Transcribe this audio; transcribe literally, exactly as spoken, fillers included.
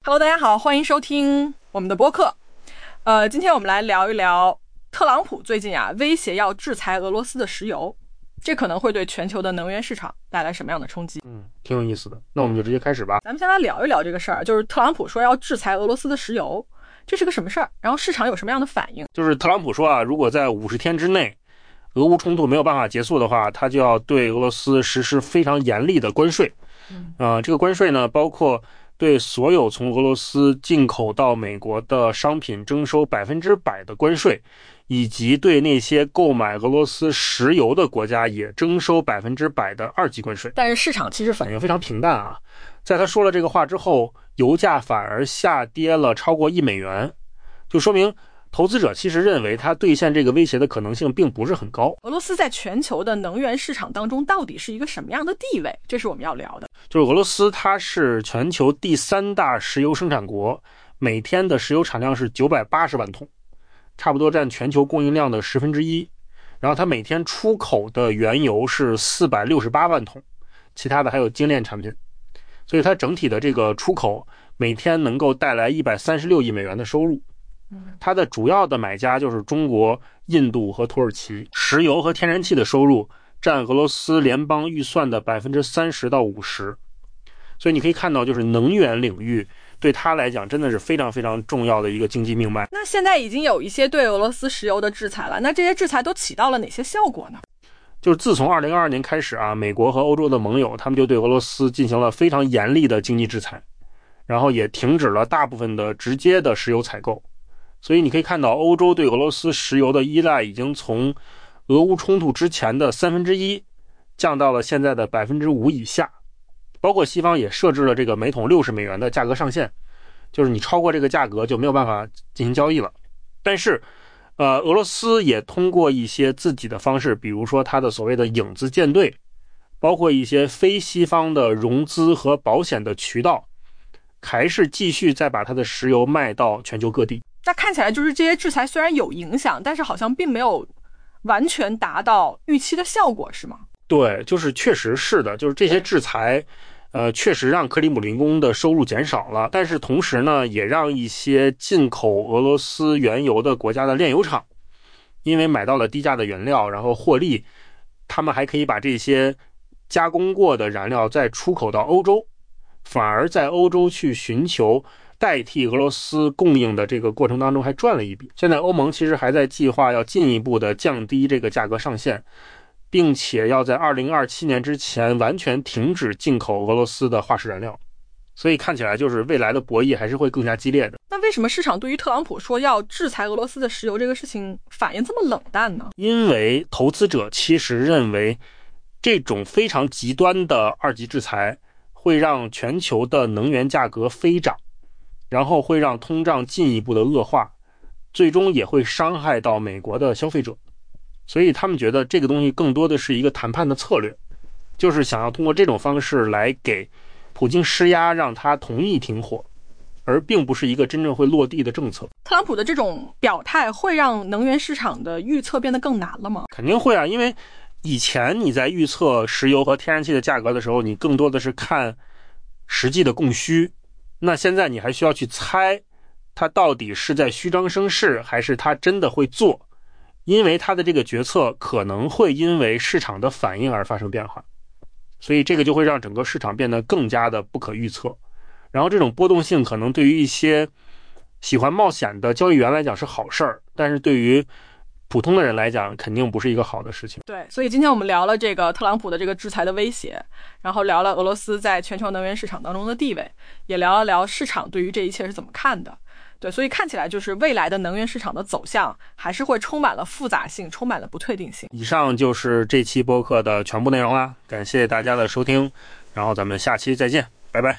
Hello， 大家好，欢迎收听我们的播客。呃，今天我们来聊一聊特朗普最近啊威胁要制裁俄罗斯的石油，这可能会对全球的能源市场带来什么样的冲击？ 嗯，挺有意思的。那我们就直接开始吧。 咱们先来聊一聊这个事儿，就是特朗普说要制裁俄罗斯的石油，这是个什么事儿？然后市场有什么样的反应？ 就是特朗普说啊，如果在五十天之内，俄乌冲突没有办法结束的话，他就要对俄罗斯实施非常严厉的关税。嗯，呃，这个关税呢，包括对所有从俄罗斯进口到美国的商品征收百分之百的关税，以及对那些购买俄罗斯石油的国家也征收百分之百的二级关税。 但是市场其实反应非常平淡啊，在他说了这个话之后，油价反而下跌了超过一美元，就说明投资者其实认为他兑现这个威胁的可能性并不是很高。 俄罗斯在全球的能源市场当中到底是一个什么样的地位？这是我们要聊的。 就是俄罗斯它是全球第三大石油生产国，每天的石油产量是九百八十万桶，差不多占全球供应量的十分之一。然后它每天出口的原油是四百六十八万桶，其他的还有精炼产品。所以它整体的这个出口每天能够带来一百三十六亿美元的收入。它的主要的买家就是中国、印度和土耳其。石油和天然气的收入占俄罗斯联邦预算的百分之三十到五十，所以你可以看到，就是能源领域对他来讲真的是非常非常重要的一个经济命脉。 那现在已经有一些对俄罗斯石油的制裁了，那这些制裁都起到了哪些效果呢？ 就是自从二零二二年开始啊，美国和欧洲的盟友他们就对俄罗斯进行了非常严厉的经济制裁，然后也停止了大部分的直接的石油采购。所以你可以看到，欧洲对俄罗斯石油的依赖已经从俄乌冲突之前的三分之一降到了现在的百分之五以下。包括西方也设置了这个每桶六十美元的价格上限，就是你超过这个价格就没有办法进行交易了。但是呃，俄罗斯也通过一些自己的方式，比如说它的所谓的影子舰队，包括一些非西方的融资和保险的渠道，还是继续再把它的石油卖到全球各地。 那看起来就是这些制裁虽然有影响，但是好像并没有完全达到预期的效果，是吗？ 对，就是确实是的，就是这些制裁呃，确实让克里姆林宫的收入减少了，但是同时呢，也让一些进口俄罗斯原油的国家的炼油厂，因为买到了低价的原料，然后获利，他们还可以把这些加工过的燃料再出口到欧洲，反而在欧洲去寻求代替俄罗斯供应的这个过程当中还赚了一笔。现在欧盟其实还在计划要进一步的降低这个价格上限，并且要在二零二七年之前完全停止进口俄罗斯的化石燃料。所以看起来就是未来的博弈还是会更加激烈的。 那为什么市场对于特朗普说要制裁俄罗斯的石油这个事情反应这么冷淡呢？ 因为投资者其实认为这种非常极端的二级制裁会让全球的能源价格飞涨，然后会让通胀进一步的恶化，最终也会伤害到美国的消费者。所以他们觉得这个东西更多的是一个谈判的策略，就是想要通过这种方式来给普京施压，让他同意停火，而并不是一个真正会落地的政策。 特朗普的这种表态会让能源市场的预测变得更难了吗？ 肯定会啊，因为以前你在预测石油和天然气的价格的时候，你更多的是看实际的供需，那现在你还需要去猜他到底是在虚张声势，还是他真的会做，因为他的这个决策可能会因为市场的反应而发生变化，所以这个就会让整个市场变得更加的不可预测。然后这种波动性可能对于一些喜欢冒险的交易员来讲是好事儿，但是对于普通的人来讲肯定不是一个好的事情。 对，所以今天我们聊了这个特朗普的这个制裁的威胁，然后聊了俄罗斯在全球能源市场当中的地位，也聊了聊市场对于这一切是怎么看的。对，所以看起来就是未来的能源市场的走向还是会充满了复杂性，充满了不确定性。 以上就是这期播客的全部内容啦，感谢大家的收听，然后咱们下期再见，拜拜。